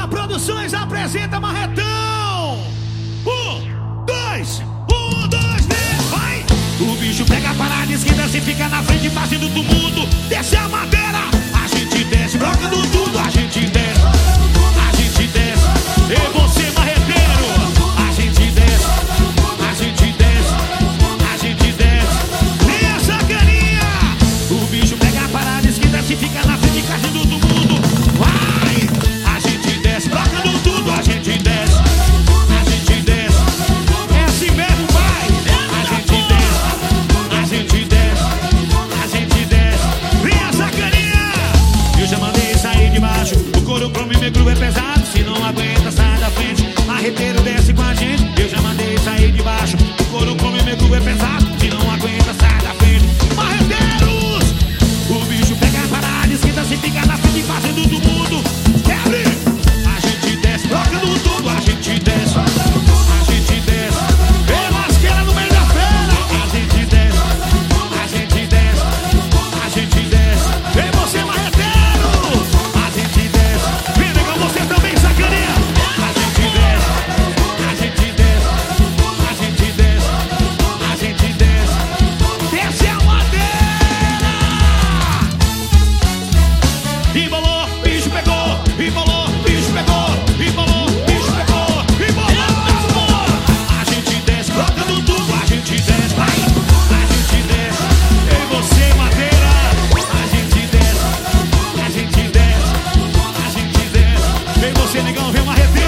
Produções apresenta Marretão. Um, dois, vai! O bicho pega a parada esquerda, se fica na frente, fazendo tumulto. Desce a madeira, a gente desce, brocando tudo, a gente desce. A gente desce, e você marreteiro. A gente desce, a gente desce, a gente desce. E essa carinha. O bicho pega a parada esquerda, se fica na frente, fazendo tumulto. Vai! A gente desce, brocando tudo, a gente desce. A gente desce, é assim mesmo, vai! A gente desce, a gente desce, a gente desce. Vem essa carinha! Eu já mandei sair de baixo, o couro cromo e meu grupo é pesado. Se não aguenta, sai da frente, marreteiro desce com a gente. Eu já mandei sair de baixo, o couro cromo e meu grupo é pesado. Se não aguenta, sai da frente, marreteiros! O bicho pega a parada, esquenta, se fica na frente, fazendo do mundo. Quebre! A gente desce, trocando tudo, a gente desce. A gente desce, pela esquerda no meio da feira. A gente desce, a gente desce, a gente desce. Vem você, marreteiro! A gente desce, vem legal você também, sacaninha. A gente desce, a gente desce, a gente desce, a gente desce. Desce a madeira! Embolou, bicho pegou, embolou, bicho pegou, embolou, bicho pegou, embolou. A gente desce, brocando tudo, a gente desce, vai. A gente desce, e você, madeira. A gente desce, a gente desce, a gente desce. Vem você, negão, vem uma arrepio.